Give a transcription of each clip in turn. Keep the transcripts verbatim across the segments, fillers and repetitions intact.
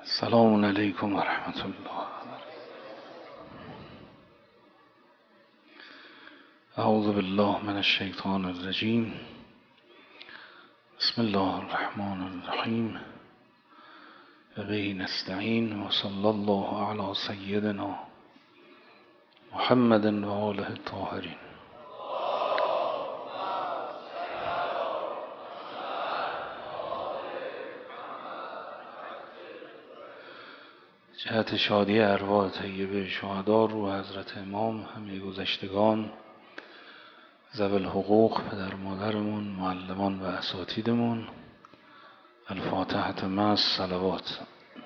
السلام علیکم و رحمت الله. اعوذ بالله من الشیطان الرجیم. بسم الله الرحمن الرحیم. و به نستعین و صلی الله علی سیدنا محمد و آله الطاهرین. جهت شادی ارواح طیبه شهدا رو حضرت امام، همه گذشتگان، ذوی الحقوق، پدر مادرمون، معلمان و اساتیدمون، الفاتحة مع الصلوات.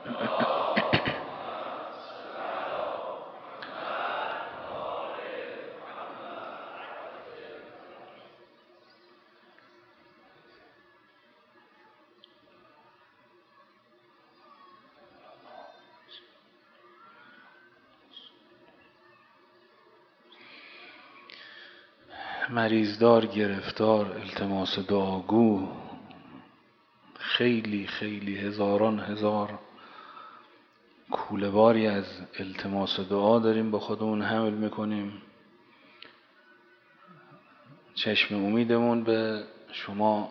مریضدار، گرفتار، التماس دعاگو، خیلی خیلی هزاران هزار کوله باری از التماس دعا داریم، با خودمون حمل میکنیم. چشم امیدمون به شما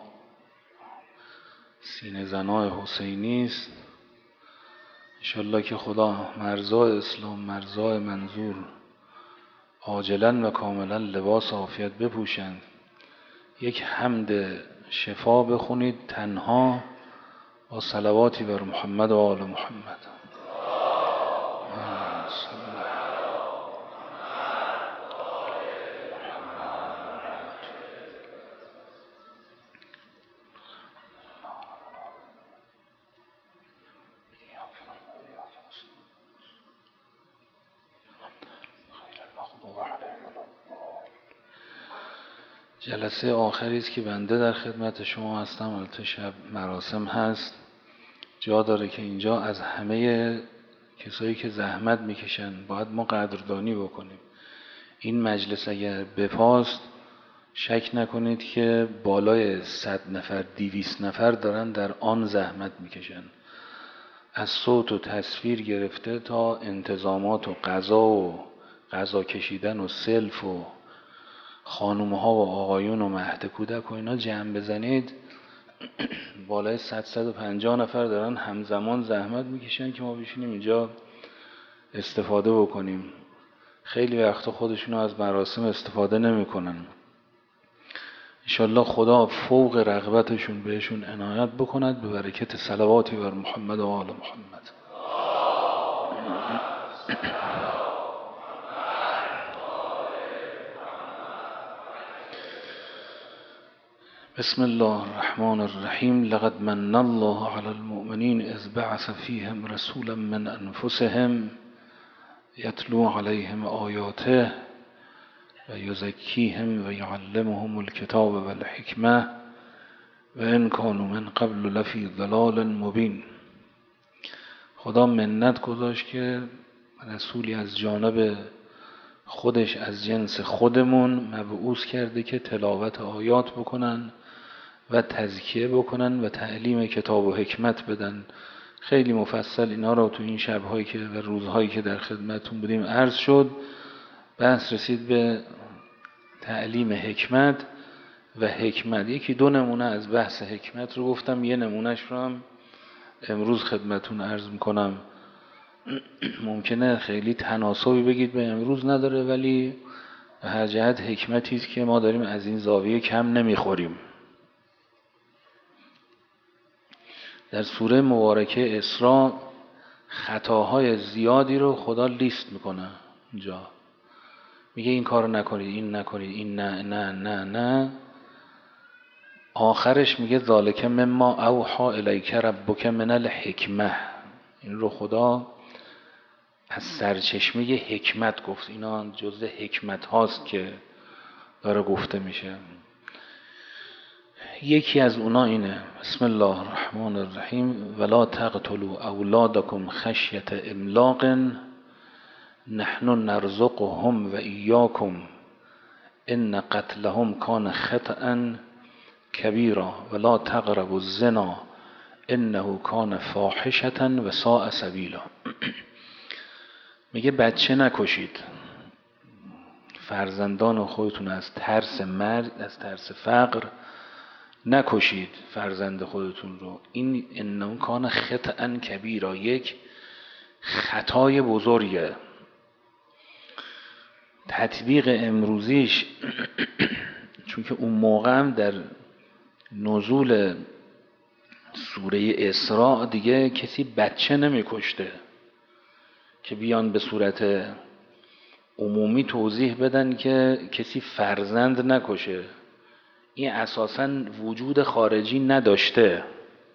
سینه زنای حسینی است. انشالله که خدا مرزای اسلام، مرزای منظور عاجلا و کاملا لباس عافیت بپوشند. یک حمد شفا بخونید تنها با صلواتی بر محمد و آل محمد. جلسه آخری است که بنده در خدمت شما هستم. البته شب مراسم هست، جا داره که اینجا از همه کسایی که زحمت میکشن باید ما قدردانی بکنیم. این مجلس اگر بپاست شک نکنید که بالای صد نفر، دویست نفر دارن در آن زحمت میکشن، از صوت و تصویر گرفته تا انتظامات و غذا و غذا کشیدن و سلف و خانومها و آقایون و مهد کودک و اینا جمع بزنید بالای صد صد و پنجاه نفر دارن همزمان زحمت میکشن که ما بشینیم اینجا استفاده بکنیم. خیلی وقتا خودشونو از مراسم استفاده نمیکنن. انشالله خدا فوق رغبتشون بهشون عنایت بکند به برکت صلواتی بر محمد و آل محمد. بسم الله الرحمن الرحیم. لقد من الله علی المؤمنین اذ بعث فیهم رسولا من انفسهم یتلو علیهم آیاته و یزکیهم و یعلمهم الکتاب و الحکمه و ان کانوا من قبل لفی ضلال مبین. خدا منت گذاشت که رسولی از جانب خودش از جنس خودمون مبعوث کرده که تلاوت آیات بکنن و تزکیه بکنن و تعلیم کتاب و حکمت بدن. خیلی مفصل اینا رو تو این شب‌هایی که و روزهایی که در خدمتون بودیم عرض شد. بحث رسید به تعلیم حکمت و حکمت. یکی دو نمونه از بحث حکمت رو گفتم، یه نمونهش رو هم امروز خدمتون عرض میکنم. ممکنه خیلی تناسبی بگید به امروز نداره، ولی به هر جهت حکمتی است که ما داریم از این زاویه کم نمیخوریم. در سوره مبارکه اسراء خطاهای زیادی رو خدا لیست میکنه. اینجا میگه این کارو نکنید، این نکنید، این نه نه نه نه. آخرش میگه ذالک مما اوحی الیک ربک من الحکمه. این رو خدا از سرچشمه حکمت گفت. اینا جزء حکمت هاست که داره گفته میشه. یکی از اونا اینه: بسم الله الرحمن الرحیم. ولا تقتلوا اولادکم خشیة املاق نحن نرزقهم و ایاکم ان قتلهم کان خطأ کبیرا ولا تقربوا الزنا انه کان فاحشة و ساء سبیلا. میگه بچه نکشید، فرزندان خودتون از ترس مرگ، از ترس فقر نکشید فرزند خودتون رو. این انه کان خطأ کبیرا، یک خطای بزرگه. تطبیق امروزیش چون که اون موقع هم در نزول سوره اسراء دیگه کسی بچه نمی کشته که بیان به صورت عمومی توضیح بدن که کسی فرزند نکشه. این اساساً وجود خارجی نداشته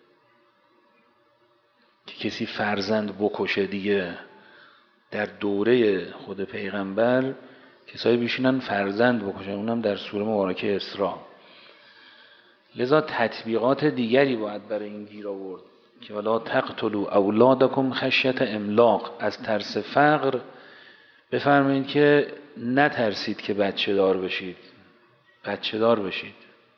که کسی فرزند بکشه. دیگه در دوره خود پیغمبر کسایی بیشینن فرزند بکشن، اونم در سوره مبارکه اسراء. لذا تطبیقات دیگری باید برای این گیر آورد که ولا تقتلوا اولادکم خشیة املاق، از ترس فقر بفرمایید که نترسید که بچه دار بشید، بچه دار بشید.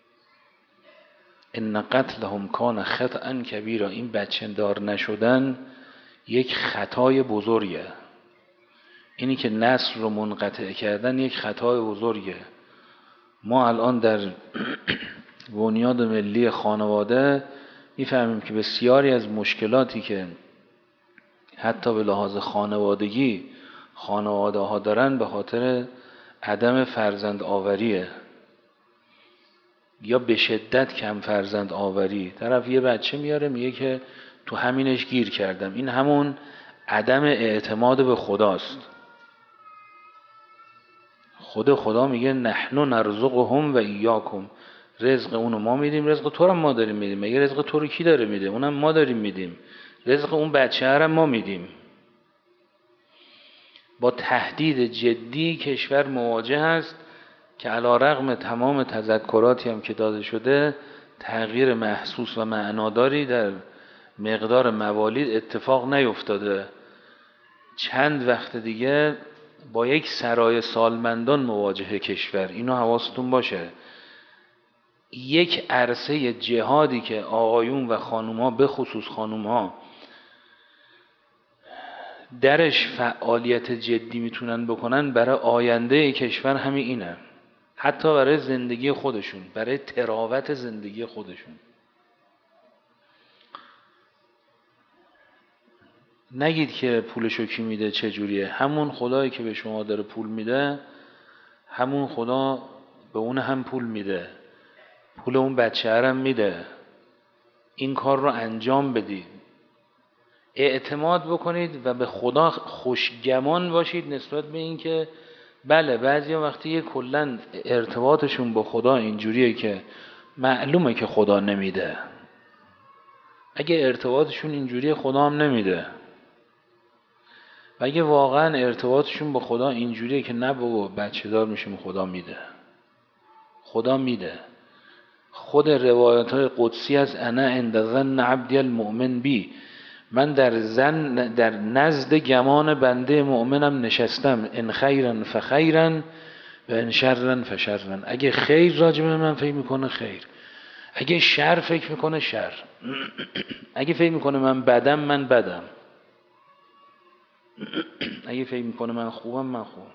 ان قتلهم کان خطأ کبیرا، این بچه دار نشدن یک خطای بزرگه. اینی که نسل رو منقطع کردن یک خطای بزرگه. ما الان در بنیاد ملی خانواده میفهمیم که بسیاری از مشکلاتی که حتی به لحاظ خانوادگی خانواده ها دارن به خاطر عدم فرزند آوریه یا به شدت کم فرزند آوری. طرف یه بچه میاره میگه که تو همینش گیر کردم. این همون عدم اعتماد به خداست. خود خدا میگه نحن نرزقهم و ایاکم، رزق اونو ما میدیم، رزق تو رو ما داریم میدیم. مگه رزق تو رو کی داره میده؟ اونم ما داریم میدیم. رزق اون بچه هر ما میدیم. با تهدید جدی کشور مواجه است که علی رغم تمام تذکراتی هم که داده شده تغییر محسوس و معناداری در مقدار موالید اتفاق نیفتاده. چند وقت دیگه با یک سرای سالمندان مواجهه کشور. اینو حواستون باشه. یک عرصه جهادی که آقایون و خانوما به خصوص خانوما درش فعالیت جدی میتونن بکنن برای آینده کشور همین اینه. حتی برای زندگی خودشون، برای تراوت زندگی خودشون. نگید که پولشو کی میده چه جوریه. همون خدایی که به شما داره پول میده همون خدا به اون هم پول میده، پول اون بچه هرم میده. این کار رو انجام بدید، اعتماد بکنید و به خدا خوشگمان باشید نسبت به این که بله بعضی وقتی یه کلن ارتباطشون با خدا اینجوریه که معلومه که خدا نمیده. اگه ارتباطشون اینجوریه خدا هم نمیده. و اگه واقعا ارتباطشون با خدا اینجوریه که نه بابا بچه دار میشیم خدا میده، خدا میده. خود روایت های قدسی از انا عند ظن عبدی المؤمن بی، من در زن در نزد گمان بنده مؤمنم نشستم. ان خیرن فخیرن و ان شرن فشرن. اگه خیر راجع به من فکر میکنه خیر، اگه شر فکر میکنه شر. اگه فکر میکنه من بدم من بدم، اگه فکر میکنه من خوبم من خوبم.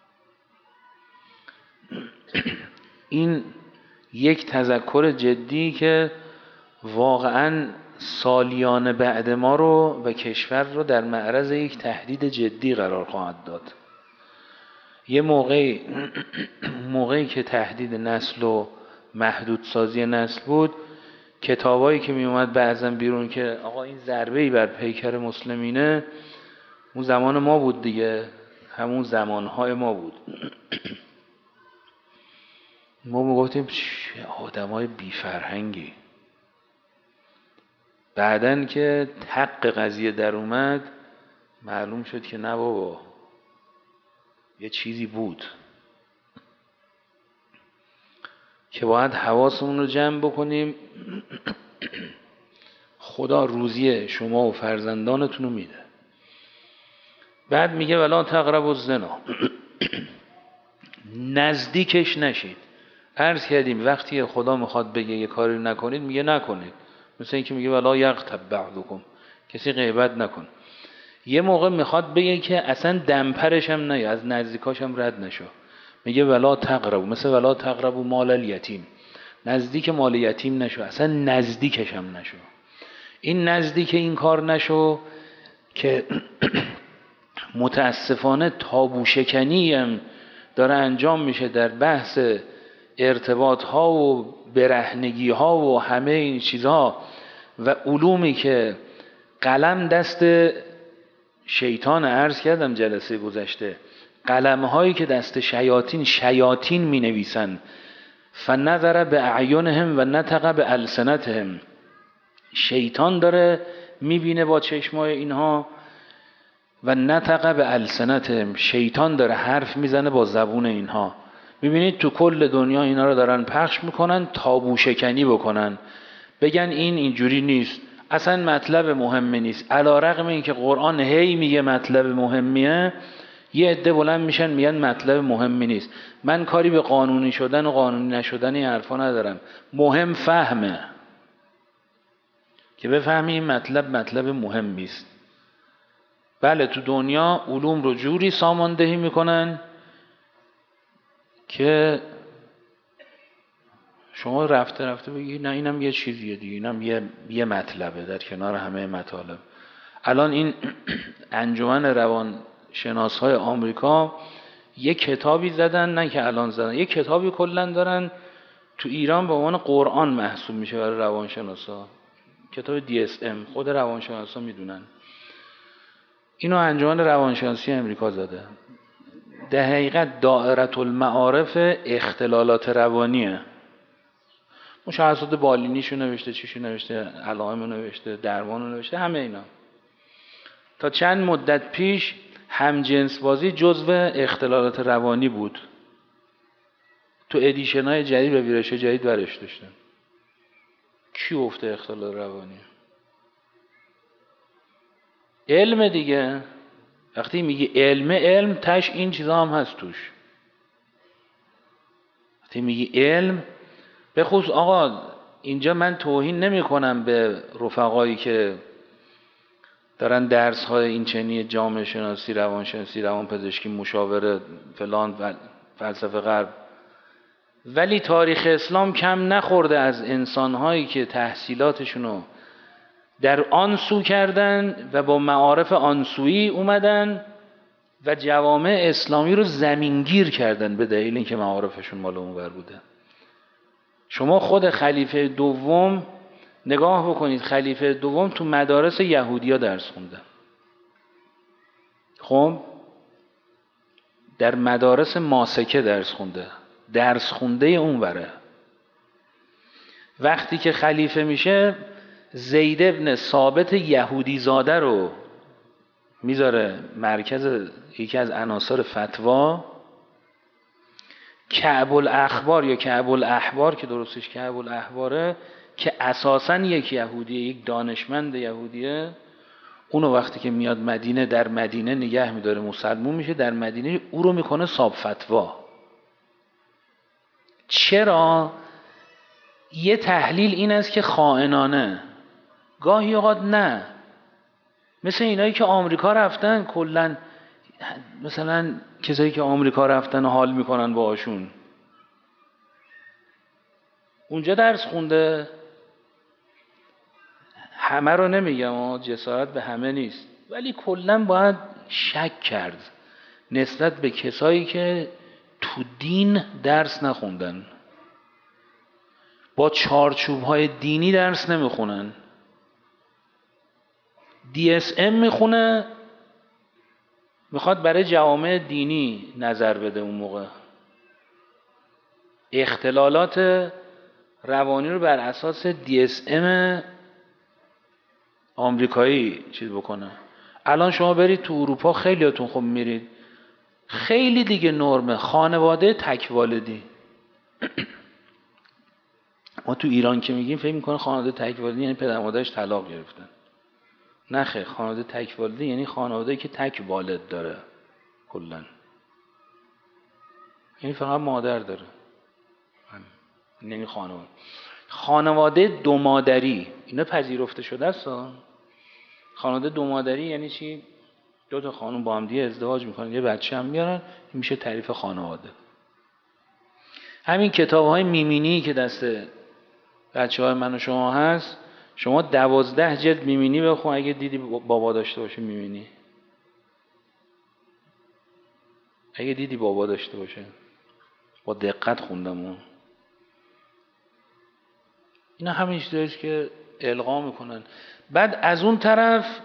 این یک تذکر جدی که واقعا سالیان بعد ما رو و کشور رو در معرض یک تهدید جدی قرار خواهد داد. یه موقعی موقعی که تهدید نسل و محدودسازی نسل بود، کتابایی که می اومد بعضا بیرون که آقا این ضربه‌ای بر پیکر مسلمینه، اون زمان ما بود دیگه، همون زمانهای ما بود. ما میگفتیم چه آدمای بی فرهنگی. بعدن که حق قضیه در اومد معلوم شد که نه بابا یه چیزی بود که باید حواسمون رو جمع بکنیم. خدا روزی شما و فرزندانتون رو میده. بعد میگه ولا تقربوا الزنا، نزدیکش نشید. عرض کردیم وقتی خدا میخواد بگه یه کاری نکنید میگه نکنید. مثل این که میگه ولا یغتب بعضکم، کسی غیبت نکن. یه موقع میخواد بگه که اصلا دمپرش هم نه، از نزدیکاش هم رد نشو، میگه ولا تقربوا، مثل ولا تقربوا مال الیتیم، نزدیک مال یتیم نشو، اصلا نزدیکش هم نشو. این نزدیک این کار نشو که متاسفانه تابو شکنی هم داره انجام میشه در بحث ارتباط ها و برهنگی ها و همه این چیزها و علومی که قلم دست شیطان، عرض کردم جلسه گذشته، قلم هایی که دست شیاطین شیاطین می نویسن، فنظر به اعینهم و نطق به السنتهم، شیطان داره میبینه با چشمای اینها، و نطق به السنتهم، شیطان داره حرف میزنه با زبون اینها. میبینید تو کل دنیا اینا رو دارن پخش میکنن، تابو شکنی بکنن، بگن این اینجوری نیست، اصلا مطلب مهمی نیست، علی رغم این که قرآن هی میگه مطلب مهمیه، یه عده بلند میشن میگن مطلب مهمی نیست. من کاری به قانونی شدن و قانونی نشدن این حرفا ندارم، مهم فهمه، که بفهمی این مطلب مطلب مهمی است. بله تو دنیا علوم رو جوری ساماندهی میکنن که شما رفته رفته بگی نه اینم یه چیزیه دیگه، اینم یه یه مطلبه در کنار همه مطالب. الان این انجمن روانشناس‌های آمریکا یه کتابی زدن، نه که الان زدن، یه کتابی کلا دارن تو ایران به عنوان قرآن محسوب میشه برای روانشناسا، کتاب دی اس ام، خود روانشناسا میدونن. اینو انجمن روانشناسی امریکا زده. در حقیقت دائره المعارف اختلالات روانیه. مشخصات بالینیشو نوشته، چیشو نوشته، علائمو نوشته، درمانو نوشته، همه اینا. تا چند مدت پیش همجنس بازی جزو اختلالات روانی بود. تو ادیشن‌های جدید و ویرایش جدید برش داشتن. کی گفته اختلال روانی؟ علم دیگه. وقتی میگی علم، علم تش این چیزا هم هست توش. وقتی میگی علم، به خصوص آقا اینجا من توهین نمی کنم به رفقایی که دارن درس های این چنین جامعه شناسی، روانشناسی، روانپزشکی، مشاوره فلان و فلسفه غرب، ولی تاریخ اسلام کم نخورده از انسان هایی که تحصیلاتشونو در آن سو کردن و با معارف آنسویی اومدن و جوامع اسلامی رو زمینگیر کردن به دلیل اینکه معارفشون مال اونور بوده. شما خود خلیفه دوم نگاه بکنید، خلیفه دوم تو مدارس یهودیا درس خونده. خب در مدارس ماسکه درس خونده، درس خونده اون وره. وقتی که خلیفه میشه زید ابن ثابت یهودی زاده رو میذاره مرکز یکی از عناصر فتوا. کعب الاخبار یا کعب الاحبار که درستش کعب الاحباره، که اساساً یک یهودیه، یک دانشمند یهودیه، اونو وقتی که میاد مدینه در مدینه نگه میداره، مسلمون میشه، در مدینه او رو میکنه صاحب فتوا. چرا؟ یه تحلیل این است که خائنانه، گاهی اوقات نه، مثل اینایی که آمریکا رفتن، کلن مثلا کسایی که آمریکا رفتن و حال میکنن باهاشون، اونجا درس خونده. همه رو نمیگم، جسارت به همه نیست، ولی کلن باید شک کرد نسبت به کسایی که تو دین درس نخوندن، با چارچوب‌های دینی درس نمیخونن. دی اس ام میخونه، میخواد برای جوامع دینی نظر بده. اون موقع اختلالات روانی رو بر اساس دی اس ام آمریکایی چیز بکنه. الان شما برید تو اروپا، خیلیاتون خوب میرید، خیلی دیگه نرمه خانواده تک والدی. ما تو ایران که میگیم فکر میکنه خانواده تک والدی یعنی پدر مادرش طلاق گرفتن. نه خیر، خانواده تک والدی یعنی خانواده‌ای که تک والد داره کلا، یعنی فقط مادر داره، یعنی خانواده. خانواده دو مادری اینا پذیرفته شده است. خانواده دو مادری یعنی چی؟ دو تا خانم با هم دیگه ازدواج میکنن، یه بچه هم میارن، این میشه تعریف خانواده. همین کتاب‌های میمینی که دست بچه‌های من و شما هست، شما دوازده جلد میمینی بخون اگه دیدی بابا داشته باشه میمینی. اگه دیدی بابا داشته باشه، با دقت خوندم اون. اینا همین چیزاییست که القا میکنن. بعد از اون طرف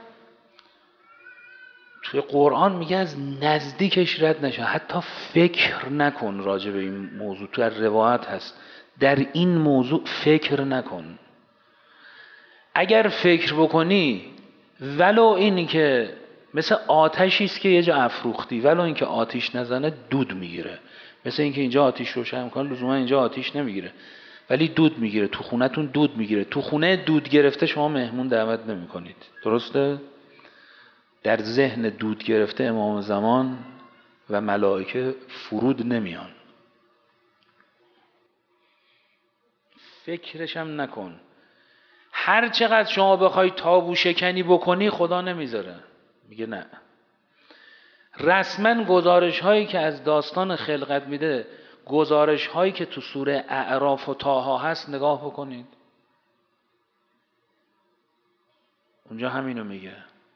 توی قرآن میگه از نزدیکش رد نشه، حتی فکر نکن راجع به این موضوع. تو روایت هست در این موضوع فکر نکن. اگر فکر بکنی ولو این که مثل آتشی است که یه جا افروختی، ولو این که آتش نزنه دود میگیره. مثل این که اینجا آتش روشن میکنه لزوما اینجا آتش نمیگیره ولی دود میگیره. تو خونتون دود میگیره. تو خونه دود گرفته شما مهمون دعوت نمیکنید، درسته؟ در ذهن دود گرفته امام زمان و ملائکه فرود نمیان. فکرش هم نکن. هر چقدر شما بخوای تابو شکنی بکنی خدا نمیذاره، میگه نه. رسما گزارش هایی که از داستان خلقت میده، گزارش هایی که تو سوره اعراف و طه هست نگاه بکنید، اونجا همینو میگه.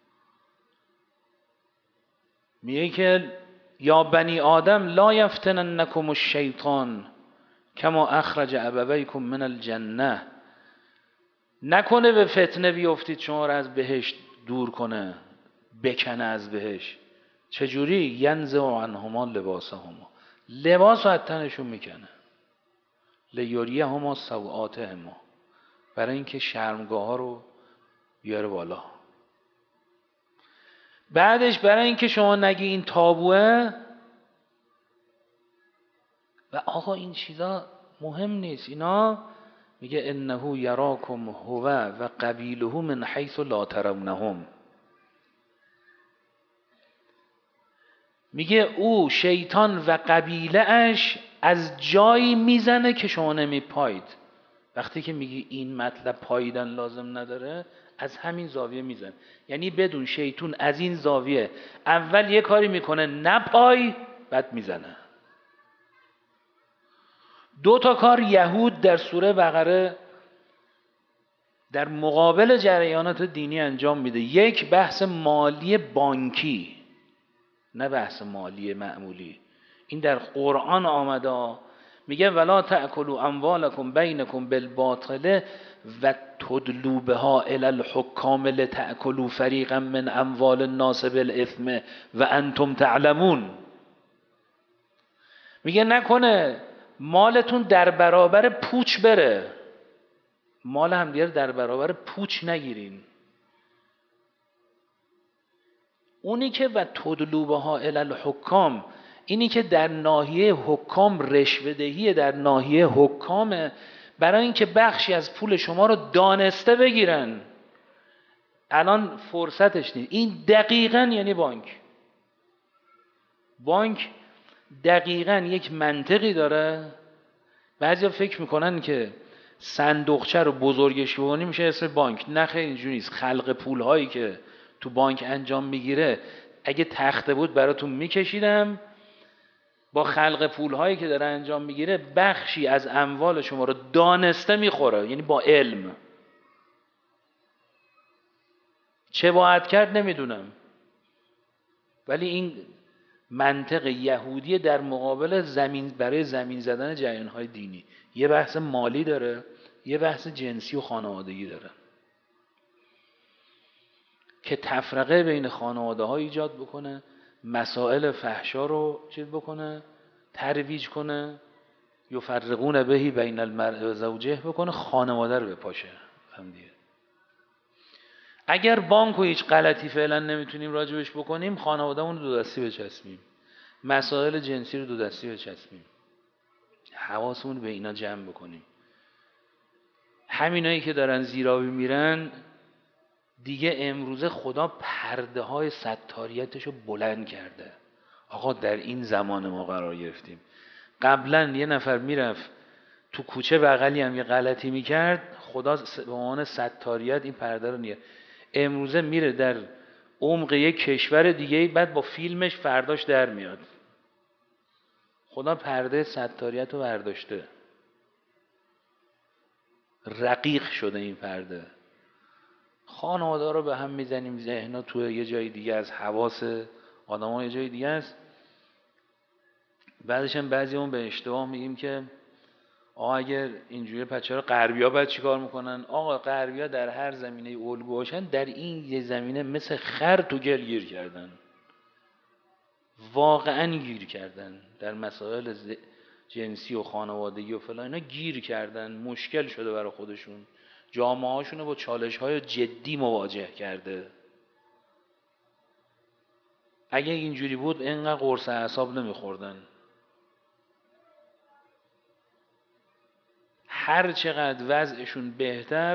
میگه که یا بنی آدم لا یفتننکم الشیطان کما اخرج ابویکم من الجنه. نکنه به فتنه بیفتید شما را از بهشت دور کنه، بکنه از بهشت. چجوری؟ ینزع عنهما لباسهما، لباس رو از تنشون میکنه. لیریهما سوآتهما، برای اینکه شرمگاه ها رو بیاره بالا. بعدش برای اینکه شما نگی این تابوه و آقا این چیزا مهم نیست، اینا میگه انه یراکم هو و قبیله من حیث لا ترونهم. میگه او شیطان و قبیله اش از جایی میزنه که شما نمیپایید. وقتی که میگی این مطلب پاییدن لازم نداره، از همین زاویه میزن. یعنی بدون شیطان از این زاویه اول یه کاری میکنه نپای، بعد میزنه. دو تا کار یهود در سوره بقره در مقابل جریانات دینی انجام میده. یک بحث مالی بانکی، نه بحث مالی معمولی. این در قرآن آمده، میگه ولا تأکلوا اموالکم بینکم بالباطل و تدلوا بها الی الحکام لتأکلوا فریقا من اموال الناس بالاثم و انتم تعلمون. میگه نکنه مالتون در برابر پوچ بره، مال هم دیگر در برابر پوچ نگیرین. اونی که و تدلوا بها الی الحکام، اینی که در ناحیه حکام رشوه‌دهی، در ناحیه حکامه، برای اینکه بخشی از پول شما رو دانسته بگیرن. الان فرصتش نیست. این دقیقاً یعنی بانک. بانک دقیقاً یک منطقی داره. بعضیا فکر میکنن که صندوقچه رو بزرگش بکنی میشه اسم بانک. نه خیلی اینجوری نیست. خلق پول هایی که تو بانک انجام میگیره، اگه تخته بود براتون میکشیدم. با خلق پول هایی که داره انجام میگیره بخشی از اموال شما رو دانسته میخوره، یعنی با علم. چه باید کرد نمیدونم، ولی این منطق یهودی در مقابل زمین، برای زمین زدن جریان های دینی. یه بحث مالی داره، یه بحث جنسی و خانوادگی داره که تفرقه بین خانواده ها ایجاد بکنه، مسائل فحشا رو چیز بکنه، ترویج کنه، یفرقون بهی بین المرء و زوجه بکنه، خانواده رو بپاشه. فهمیدید؟ اگر بانک و هیچ غلطی فعلا نمیتونیم راجبش بکنیم، خانواده‌مون رو دو دستی بچسبیم، مسائل جنسی رو دو دستی بچسبیم، حواسمون به اینا جمع بکنیم. همینایی که دارن زیرابی میرن دیگه، امروزه خدا پرده های ستاریتش رو بلند کرده. آقا در این زمان ما قرار گرفتیم. قبلا یه نفر میرفت تو کوچه بغلی هم یه غلطی میکرد، خدا به عنوان ستاریت این پرده رو نیه. امروزه میره در عمق یک کشور دیگه، بعد با فیلمش فرداش در میاد. خدا پرده ستاریت رو برداشته، رقیق شده این پرده. خانواده رو به هم میزنیم، ذهن‌ها تو یه جای دیگه از حواس آدم‌ها یه جای دیگه است. بعدش هم بعضیمون به اشتباه میگیم که آقا اگر اینجوری بچه ها غربی‌ها باید چیکار میکنن؟ آقا غربی‌ها در هر زمینه الگو باشن، در این یه زمینه مثل خر تو گل گیر کردن، واقعا گیر کردن. در مسائل جنسی و خانوادگی و فلان اینا گیر کردن، مشکل شده برای خودشون، جامعه هاشون رو با چالش های جدی مواجه کرده. اگه اینجوری بود اینقدر قرص اعصاب نمیخوردن. هر چقدر وضعشون بهتر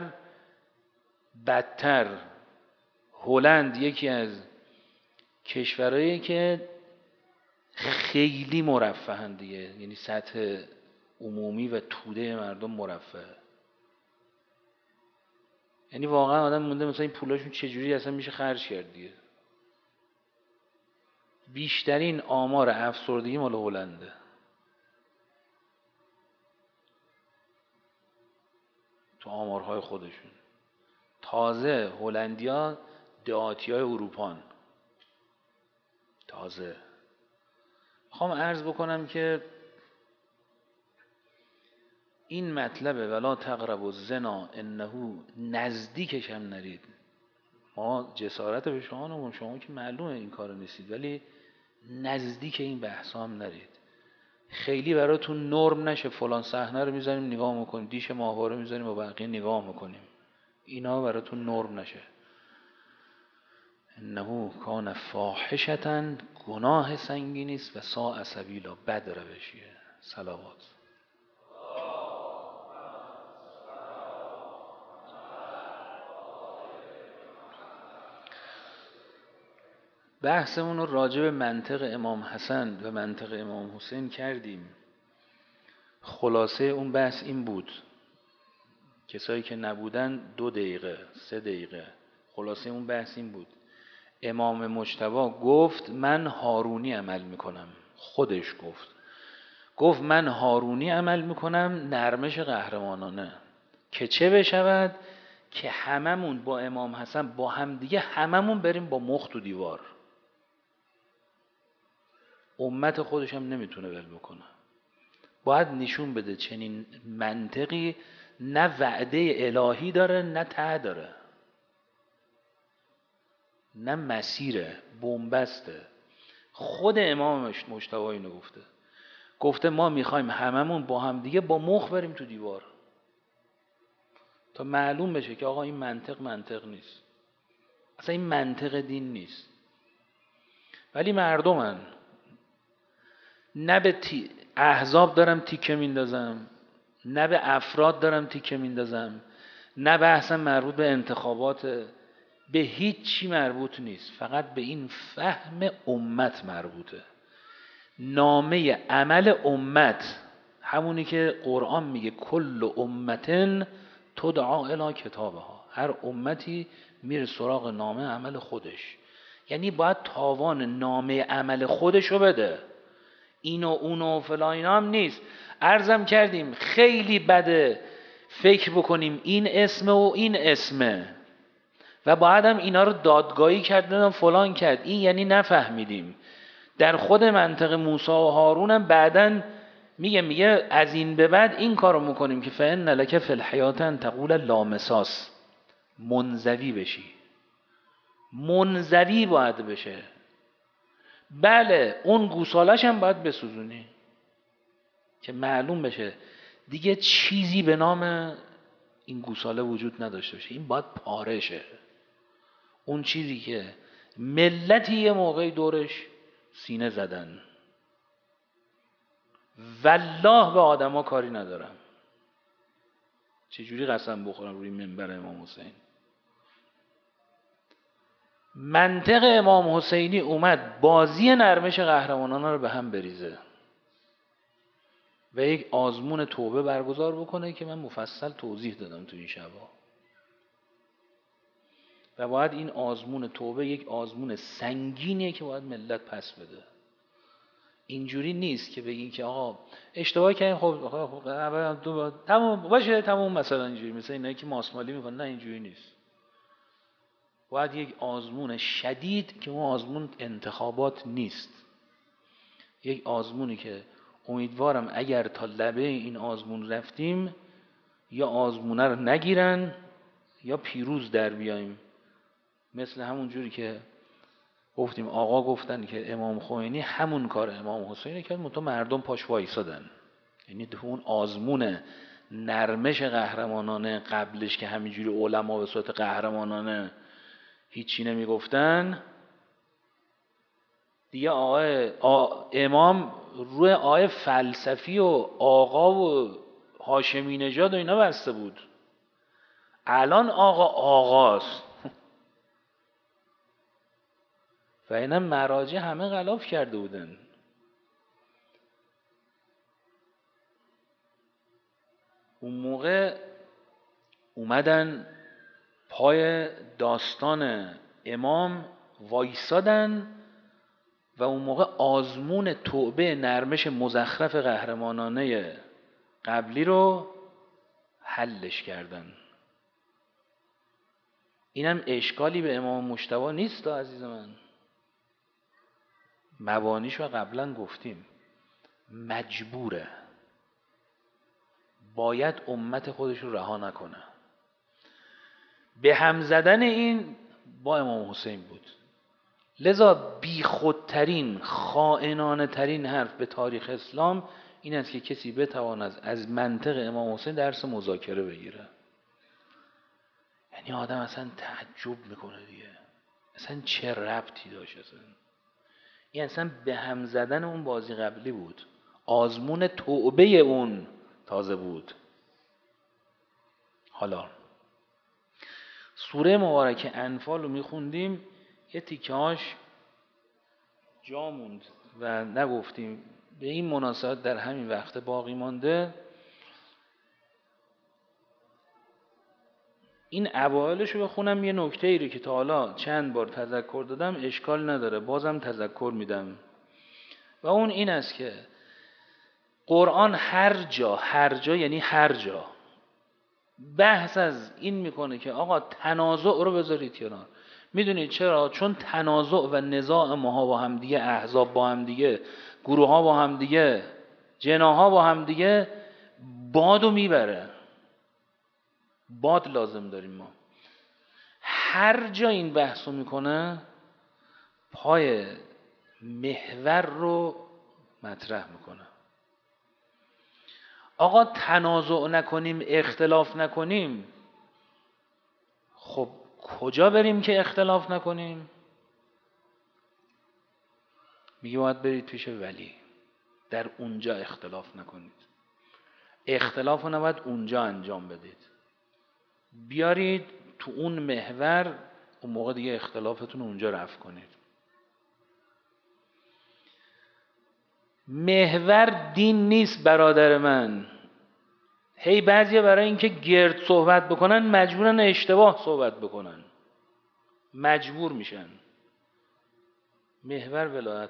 بدتر. هلند یکی از کشورهایی که خیلی مرفهن دیگه، یعنی سطح عمومی و توده مردم مرفه. یعنی واقعا آدم مونده مثلا این پولاشون چجوری اصلا میشه خرج کرد دیگه. بیشترین آمار افسردگی مال هلنده. تو آمارهای خودشون. تازه هلندیا دهاتیای اروپان. تازه میخوام عرض بکنم که این مطلبه ولا تقربوا الزنا انه، نزدیکش هم نرید. ما جسارت به شما نمون، شما که معلومه این کارو نیستید، ولی نزدیک این بحثا هم نرید. خیلی براتون نرم نشه فلان صحنه رو میذاریم نگاه میکنیم، دیش ماهواره میذاریم و بقیه نگاه میکنیم، اینا براتون نرم نشه. انه کان فاحشة، گناه سنگینی است، و ساء سبیلا، بد روشیه. صلوات. بحثمون رو راجع به منطق امام حسن و منطق امام حسین کردیم. خلاصه اون بحث این بود، کسایی که نبودن دو دقیقه سه دقیقه، خلاصه اون بحث این بود. امام مجتبی گفت من هارونی عمل میکنم. خودش گفت گفت من هارونی عمل میکنم، نرمش قهرمانانه، که چه بشود؟ که هممون با امام حسن با هم دیگه هممون بریم با مخ تو دیوار. امت خودش هم نمیتونه ول بکنه. باید نشون بده چنین منطقی نه وعده الهی داره نه ته داره، نه مسیره، بنبسته. خود امام مجتبی اینو گفته. گفته ما میخوایم هممون با هم دیگه با مخ بریم تو دیوار، تا معلوم بشه که آقا این منطق منطق نیست، اصلا این منطق دین نیست. ولی مردمن، نه به تی... احزاب دارم تیکه میندازم، نه به افراد دارم تیکه میندازم، نه بحثم مربوط به انتخابات، به هیچ چی مربوط نیست، فقط به این فهم امت مربوطه. نامه عمل امت، همونی که قرآن میگه کل امتن تدعا الی کتابها، هر امتی میره سراغ نامه عمل خودش. یعنی باید تاوان نامه عمل خودش رو بده، اینو اونو فلان اینا هم نیست. عرضم کردیم خیلی بده فکر بکنیم این اسمه و این اسمه و باید هم اینا رو دادگاهی کردن فلان کرد، این یعنی نفهمیدیم. در خود منطق موسی و هارون هم بعدن میگه میگه از این به بعد این کارو میکنیم که فإن لک فی الحیاة ان تقول لا مساس، منزوی بشی، منزوی باید بشه. بله اون گوسالش هم باید بسوزونی که معلوم بشه دیگه چیزی به نام این گوساله وجود نداشته باشه، این باید پاره شه. اون چیزی که ملتی یه موقعی دورش سینه زدن، والله به آدما کاری ندارم. چجوری قسم بخورم روی منبر امام حسین؟ منطق امام حسینی اومد بازی نرمش قهرمانان رو به هم بریزه. و یک آزمون توبه برگزار بکنه که من مفصل توضیح دادم تو این شبا. و باید این آزمون توبه یک آزمون سنگینیه که باید ملت پس بده. اینجوری نیست که بگین که آقا اشتباه کردیم، خب خب تمام باشه، تمام مثلا اینجوری مثلا اینایی که ماسمالی میکنن. نه اینجوری نیست. باید یک آزمون شدید که اون آزمون انتخابات نیست، یک آزمونی که امیدوارم اگر تا لبه این آزمون رفتیم یا آزمونه رو نگیرن یا پیروز در بیاییم. مثل همون جوری که گفتیم آقا گفتن که امام خمینی همون کار امام حسین کرد، منتها مردم پاش وایسادن. یعنی اون آزمون نرمش قهرمانانه قبلش که همینجوری علما به صورت قهرمانانه هیچی نمیگفتن، دیگه آقای آ... امام روی آقای فلسفی و آقا و هاشمی نژاد و اینا بسته بود. الان آقا آقاست و اینا مراجع همه غلاف کرده بودن. اون موقع اومدن پای داستان امام وایسادن و اون موقع آزمون توبه نرمش مزخرف قهرمانانه قبلی رو حلش کردن. اینم اشکالی به امام مجتبی نیست عزیز من. مبانیش رو قبلا گفتیم، مجبوره، باید امت خودش رو رها نکنه. به هم زدن این با امام حسین بود. لذا بی خودترین خائنانه ترین حرف به تاریخ اسلام این است که کسی بتواند از منطق امام حسین درس مذاکره بگیره. یعنی آدم اصلا تعجب میکنه دیگه، اصلا چه ربطی داشت اصلا. این اصلا به هم زدن اون بازی قبلی بود، آزمون توبه اون تازه بود. حالا سوره مبارکه انفال رو میخوندیم، یه تیکه‌هاش جا موند و نگفتیم، به این مناسبت در همین وقت باقی مانده. این اوایلش رو بخونم، یه نکته ای رو که تا حالا چند بار تذکر دادم اشکال نداره، بازم تذکر میدم و اون این است که قرآن هر جا هر جا یعنی هر جا بحث از این میکنه که آقا تنازع رو بذارید کنار. میدونید چرا؟ چون تنازع و نزاع ماها با هم دیگه، احزاب با هم دیگه، گروه ها با هم دیگه، جناها با هم دیگه بادو میبره. باد لازم داریم ما. هر جا این بحثو میکنه پای محور رو مطرح میکنه. آقا تنازع نکنیم، اختلاف نکنیم، خب کجا بریم که اختلاف نکنیم؟ میگه باید برید پیش ولی، در اونجا اختلاف نکنید. اختلاف رو نباید اونجا انجام بدید، بیارید تو اون محور، اون موقع دیگه اختلافتون اونجا رفع کنید. محور دین نیست برادر من. هی بعضیا برای اینکه گرد صحبت بکنن مجبورن اشتباه صحبت بکنن، مجبور میشن. محور ولایت.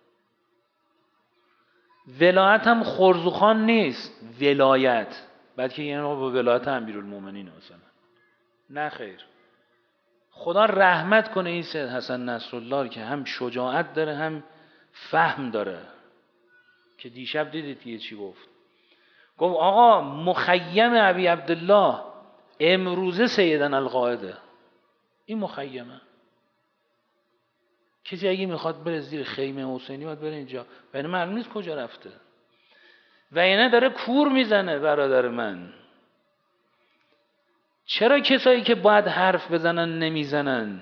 ولایت هم خرزوخان نیست، ولایت. بعد که یعنی با ولایت امیرالمومنین مثلا، نه خیر. خدا رحمت کنه این سید حسن نصرالله که هم شجاعت داره هم فهم داره، که دیشب دیدید یه چی گفت. گفت آقا مخیم ابی عبدالله امروزه سیدنا القاعده. این مخیمه. کسی اگه میخواد بره زیر خیمه حسینی باید بره اینجا و اینه معلوم نیست کجا رفته و اینه داره کور میزنه. برادر من، چرا کسایی که باید حرف بزنن نمیزنن؟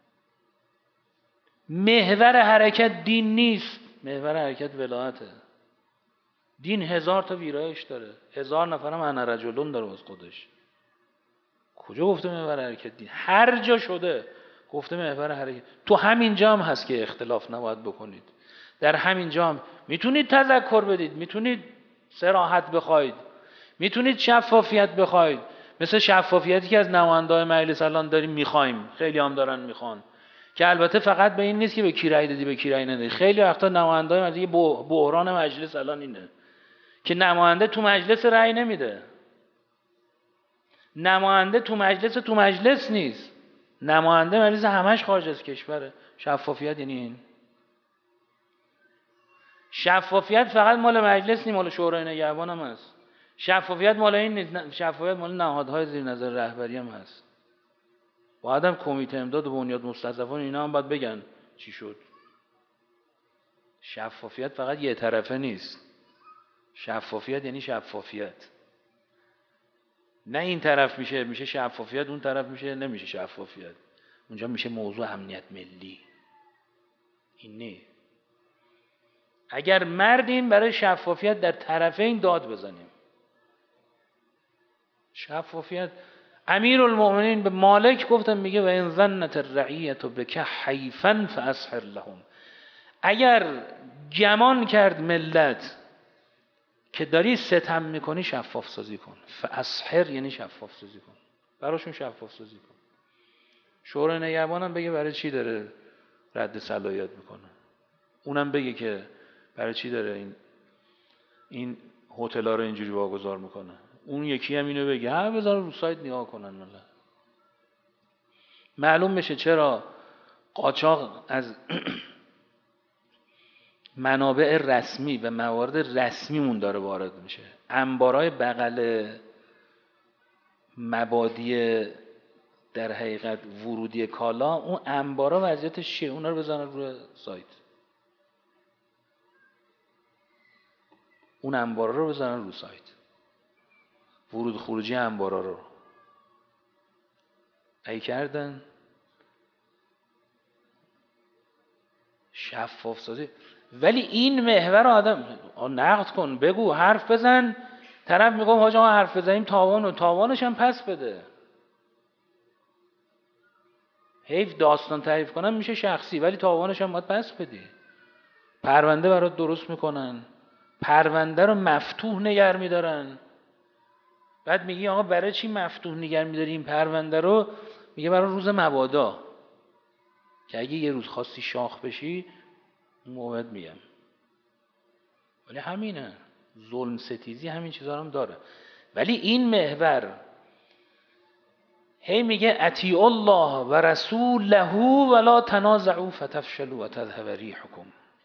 محور حرکت دین نیست، محور حرکت ولایته. دین هزار تا ویرایش داره، هزار نفرم انا رجلون داره از خودش. کجا گفته محور حرکت دین؟ هر جا شده گفته محور حرکت. تو همین جا هم هست که اختلاف نباید بکنید. در همین جا هم میتونید تذکر بدید، میتونید صراحت بخواید، میتونید شفافیت بخواید، مثل شفافیتی که از نماینده‌های مجلس الان داریم میخوایم، خیلی هم دارن میخوان، که البته فقط به این نیست که به کی رأی دادی به کی رأی ندادی. خیلی وقتا نماینده‌های مجلس، یه بحران مجلس الان اینه که نماینده تو مجلس رأی نمیده. نماینده تو مجلس تو مجلس نیست، نماینده مجلس همش خارج از کشوره. شفافیت یعنی این. شفافیت فقط مال مجلس نیست، مال شورای نگهبان هم هست. شفافیت مال این نیست، شفافیت مال نهادهای زیر نظر رهبری هم هست. باید هم کمیته امداد و بنیاد مستضعفان اینا هم باید بگن چی شد. شفافیت فقط یه طرفه نیست. شفافیت یعنی شفافیت، نه این طرف میشه میشه شفافیت، اون طرف میشه نمیشه شفافیت. اونجا میشه موضوع امنیت ملی. این نه. اگر مردیم برای شفافیت در طرفین داد بزنیم. شفافیت. امیرالمؤمنین به مالک گفتن، میگه و ان ظنت الرعیة بک حیفا فاسحر لهم. اگر گمان کرد ملت که داری ستم میکنی، شفاف سازی کن. فاسحر یعنی شفاف سازی کن، براشون شفاف سازی کن. شورای نگهبان هم بگه برای چی داره رد صلاحیت میکنه، اونم بگه که برای چی داره این این هتل‌ها رو اینجوری واگذار میکنه، اون یکی هم اینو بگه، ها بذار رو سایت نگاه کنن. ملا معلوم بشه چرا قاچاق از منابع رسمی و موارد رسمیمون داره وارد میشه. انبارای بغل مبادی در حقیقت ورودی کالا، اون انبارا وضعیتش چیه؟ اونا رو بزنن روی سایت، اون انبارا رو بزنن روی سایت، ورود خروجی انبارا رو ای کردن. شفاف سازی. ولی این محور آدم نقد کن، بگو، حرف بزن. طرف میگه حاج آقا حرف بزنیم تاوان و تاوانش هم پس بده. حیف داستان تعریف کنم میشه شخصی، ولی تاوانش هم باید پس بدی. پرونده برات درست میکنن، پرونده رو مفتوح نگر میدارن. بعد میگی آقا برای چی مفتوح نگر میداری این پرونده رو؟ میگه برای روز مبادا، که اگه یه روز خواستی شاخ بشی اون موقع میگم. ولی همینه، ظلم ستیزی همین چیزا هم داره. ولی این محور هی میگه اطیعوا الله و رسوله ولا تنازعوا فتفشلوا و تذهب ریحکم.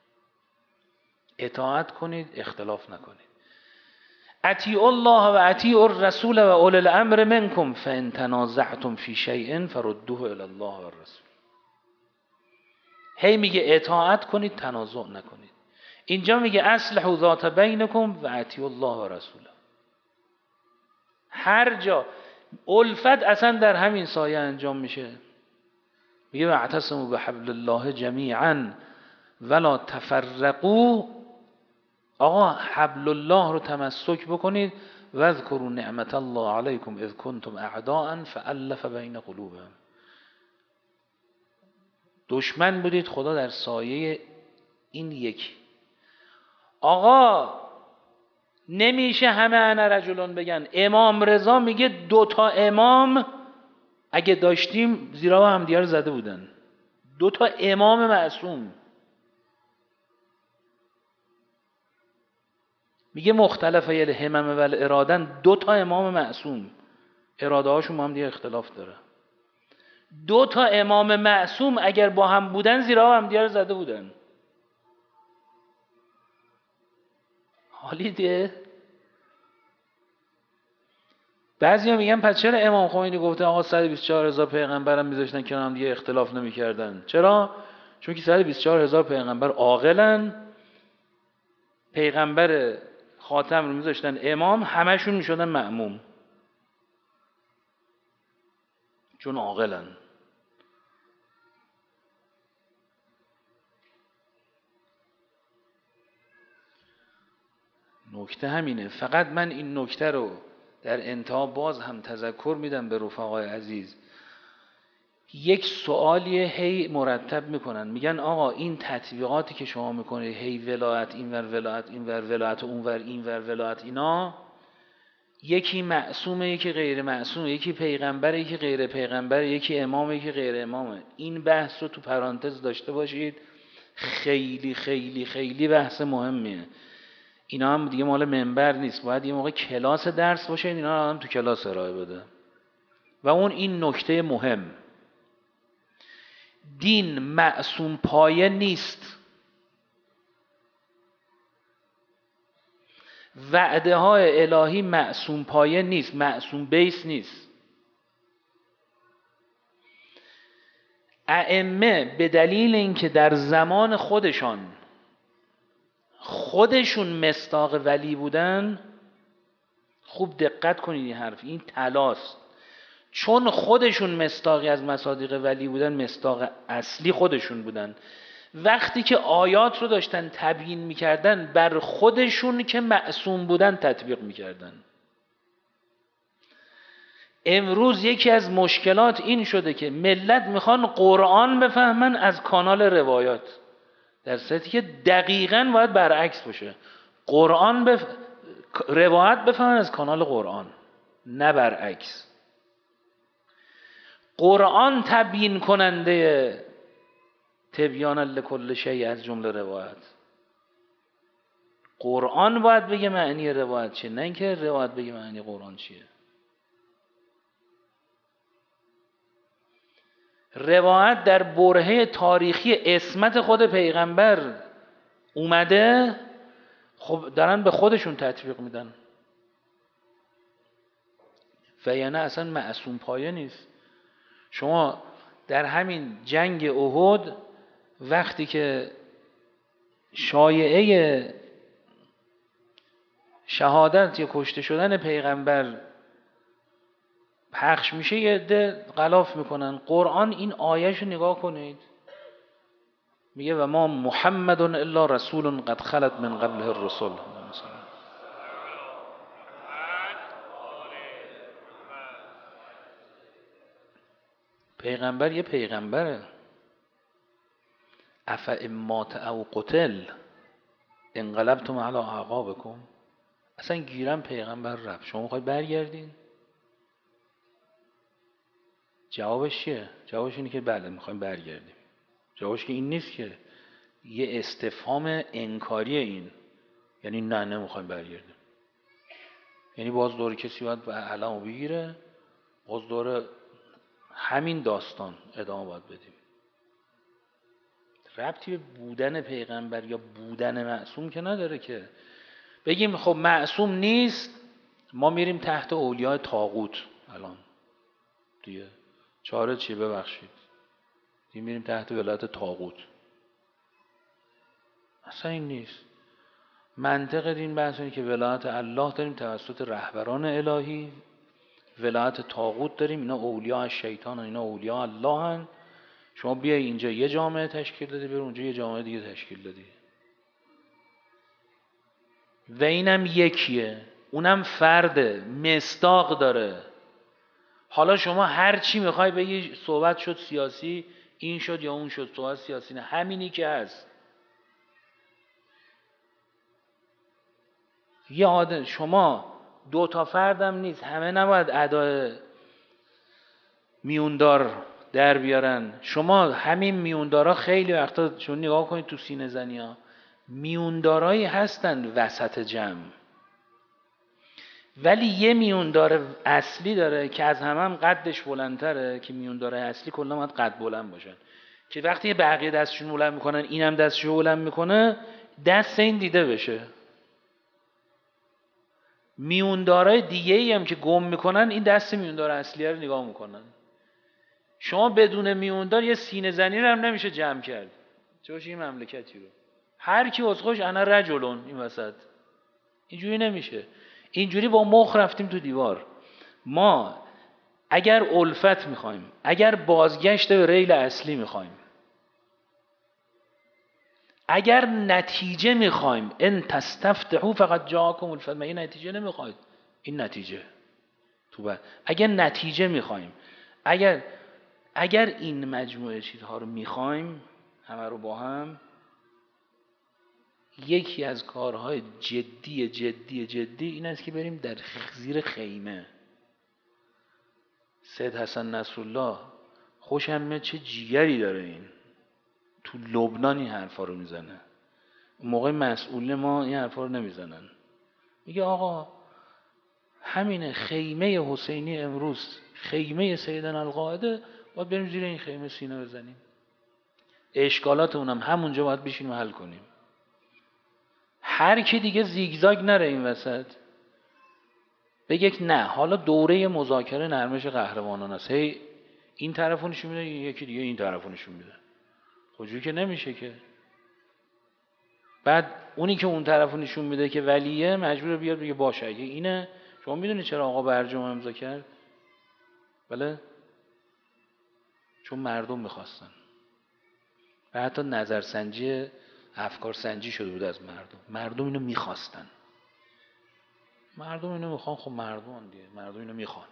اطاعت کنید، اختلاف نکنید. اطیعوا الله و اطیعوا الرسول و اولی الامر منکم فان تنازعتم فی شیء فردوه الی الله و الرسول. هی میگه اطاعت کنید، تنازع نکنید. اینجا میگه اصلحوا ذات بینکم و اطیعوا الله و رسوله. هر جا الفت اصلا در همین سایه انجام میشه. میگه واعتصموا بحبل الله جمیعا ولا تفرقوا. آقا حبل الله رو تمسک بکنید. واذکروا نعمت الله علیکم اذ کنتم اعداء فالف بین قلوبهم. دشمن بودید، خدا در سایه این یک. آقا نمیشه همه انا رجلون بگن. امام رضا میگه دوتا امام اگه داشتیم زیرا هم دیگر زده بودن. دوتا امام معصوم. میگه مختلفه الهمم و الارادن، دوتا امام معصوم اراده هاشون با هم دیگه اختلاف داره. دوتا امام معصوم اگر با هم بودن زیرا هم دیگر زده بودن. حالیده. بعضیا میگن پس چرا امام خمینی گفته آقا صد و بیست و چهار هزار پیغمبرم میذاشتن کنار هم دیگه اختلاف نمیکردن؟ چرا؟ چون که صد و بیست و چهار هزار پیغمبر عاقلن، پیغمبر خاتم رو میذاشتن امام، همشون میشدن مأموم چون عاقلن. نکته همینه. فقط من این نکته رو در انتها باز هم تذکر میدم به رفقای عزیز یک سوالی هی مرتب میکنن، میگن آقا این تطبیقاتی که شما میکنید هی ولایت اینور ولایت اینور ولایت اونور اینور ولایت اینا، یکی معصومه یکی غیر معصومه، یکی پیغمبره یکی غیر پیغمبره، یکی امامه یکی غیر امامه. این بحث رو تو پرانتز داشته باشید، خیلی خیلی خیلی بحث مهمیه. اینا هم دیگه مال منبر نیست، باید یه موقع کلاس درس باشه، اینا هم تو کلاس ارائه بده. و اون این نکته مهم، دین معصوم پایه نیست. وعده های الهی معصوم پایه نیست، معصوم بیس نیست. ائمه به دلیل اینکه در زمان خودشان خودشون مصداق ولی بودن، خوب دقت کنید این حرف، این طلاست، چون خودشون مصداقی از مصادیق ولی بودن، مصداق اصلی خودشون بودن. وقتی که آیات رو داشتن تبیین میکردن، بر خودشون که معصوم بودن تطبیق میکردن. امروز یکی از مشکلات این شده که ملت میخوان قرآن بفهمن از کانال روایات، در صورتی که دقیقاً باید برعکس باشه. قرآن بف... روایت بفهمن از کانال قرآن، نه برعکس. قرآن تبیین کننده تبیان لکل شیء از جمله روایت. قرآن باید بگه معنی روایت چیه، نه اینکه روایت بگه معنی قرآن چیه. روایت در برهه تاریخی عصمت خود پیغمبر اومده، خب دارن به خودشون تطبیق میدن و یعنی اصلا معصوم پایه نیست. شما در همین جنگ احد وقتی که شایعه شهادت یا کشته شدن پیغمبر پخش میشه، یه عده غلاف میکنن. قرآن این آیهشو نگاه کنید، میگه و ما محمد الا رسول قد خلت من قبله الرسل. پیغمبر یه پیغمبره. افا امات او قتل انقلبتم علی اعقابکم. اصلا گیرم پیغمبر رفت، شما میخواید برگردین؟ جوابش چیه؟ جوابش اینه که بله میخوایم برگردیم. جوابش که این نیست که یه استفهام انکاریه، این یعنی نه نمیخوایم برگردیم، یعنی باز دور کسی باید علمو بگیره، باز دور همین داستان ادامه باید بدیم. ربطی به بودن پیغمبر یا بودن معصوم که نداره که بگیم خب معصوم نیست، ما میریم تحت اولیاء طاغوت. الان دیگه چاره چیه؟ ببخشید دیگه میریم تحت ولایت طاغوت. اصلا این نیست. منطق دین بحث اینه که ولایت الله داریم توسط رهبران الهی، ولایت طاغوت داریم، اینا اولیاء شیطان و اینا اولیاء الله هن. شما بیای اینجا یه جامعه تشکیل دادی، بری اونجا یه جامعه دیگه تشکیل دادی و اینم یکیه، اونم فرده، مصداق داره. حالا شما هر چی میخوای بگی، صحبت شد سیاسی این شد یا اون شد، صحبت سیاسی نه، همینی که هست. یه عادت شما دو تا فردم نیست، همه نباید ادای میوندار در بیارن. شما همین میوندارا خیلی وقتا شما نگاه کنید تو سینه زنی ها، میوندارایی هستن وسط جمع، ولی یه میوندار اصلی داره که از همه هم قدش بلندتره، که میوندارای اصلی کلا باید قد بلند باشن، که وقتی بقیه دستشون بلند میکنن اینم دستشو بلند میکنه، دست این دیده بشه. میوندارای دیگه ای هم که گم میکنن، این دست میوندار اصلی رو نگاه میکنن. شما بدون میوندار یه سینه زنی رو هم نمیشه جمع کرد. چوش این مملکتی رو هر کی از خوش انا رجلون این وسط، اینجوری نمیشه. اینجوری با مخ رفتیم تو دیوار. ما اگر الفت میخوایم، اگر بازگشت به ریل اصلی میخوایم، اگر نتیجه میخوایم، ان تستفتحوا فقط جاءکم الفتح، ما این نتیجه نمیخواید، این نتیجه تو بعد. اگر نتیجه میخوایم، اگر اگر این مجموعه چیزها رو میخوایم همه رو با هم، یکی از کارهای جدی جدی جدی این است که بریم در زیر خیمه. سید حسن نصرالله خوشم چه جیگری داره، این تو لبنان این حرفا رو میزنه. اون موقع مسئول ما این حرفا رو نمیزنن. میگه آقا همین خیمه حسینی امروز، خیمه سیدنا القاعده، باید بریم زیر این خیمه سینه بزنیم، اشکالات اونم همونجا باید بشینیم حل کنیم. هر کی دیگه زیگزاگ نره این وسط بگه نه حالا دوره مذاکره نرمش قهرمانان است، هی این طرفو نشون میده یکی دیگه این طرفو نشون میده، خودجوری که نمیشه که. بعد اونی که اون طرفو نشون میده که ولیه مجبور بیاد بگه باشه اگه اینه. شما میدونی چرا آقا برجام امضا کرد؟ بله، چون مردم میخواستن و حتی نظرسنجی افکار سنجی شده بود از مردم. مردم اینو میخواستن، مردم اینو میخوان، خب مردم دیگه، مردم اینو میخوان.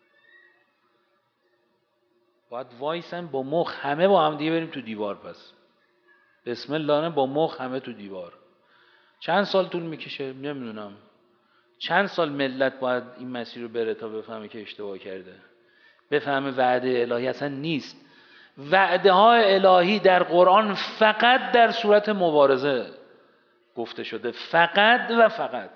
باید وایسن با مخ همه با هم دیگه بریم تو دیوار. پس بسم الله با مخ همه تو دیوار. چند سال طول میکشه نمیدونم، چند سال ملت باید این مسیر رو بره تا بفهمه که اشتباه کرده، بفهمه وعده الهی اصلا نیست. وعده های الهی در قرآن فقط در صورت مبارزه گفته شده، فقط و فقط.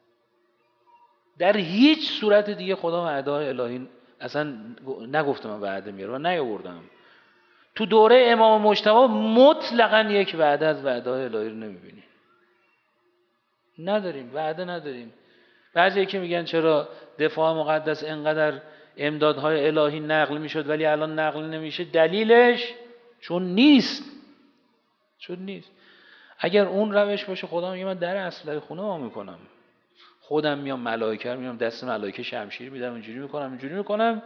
در هیچ صورت دیگه خدا وعده های الهی اصلا نگفته من وعده میاره و نیاوردم. تو دوره امام مجتبی مطلقاً یک وعده از وعده های الهی رو نمیبینی. نداریم، وعده نداریم. بعضی که میگن چرا دفاع مقدس انقدر امدادهای الهی نقل میشد ولی الان نقل نمیشه؟ دلیلش چون نیست، چون نیست. اگر اون روش باشه خدا میگه من در اسلحه خونه وا میکنم، خودم میام ملائکه رو میام دست ملائکه شمشیر میدم، اینجوری میکنم اینجوری میکنم،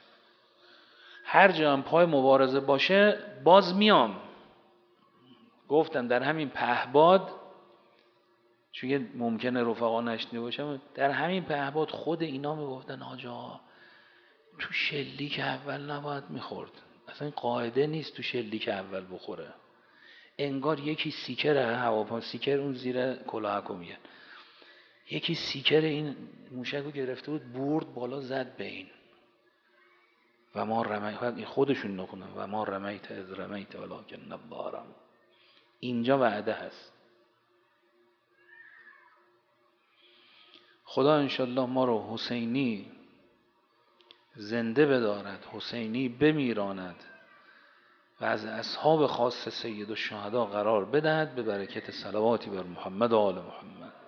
هر جا هم پای مبارزه باشه باز میام. گفتم در همین پهباد، چون ممکنه رفقا نشنیده باشم، در همین پهباد خود اینا میگفتن آجا تو شلیک اول نباید میخورد، اصلا قاعده نیست تو شلیک اول بخوره. انگار یکی سیکر هواپا، سیکر اون زیر کلاهکو میگن، یکی سیکر این موشک رو گرفته بود برد بالا زد به این و ما رمیت، خودشون نکنن و ما رمیت از رمیت ولکن الله رمی. اینجا وعده هست. خدا انشالله ما رو حسینی زنده بدارد، حسینی بمیراند و از اصحاب خاص سید الشهدا قرار بدهد، به برکت صلواتی بر محمد و آل محمد.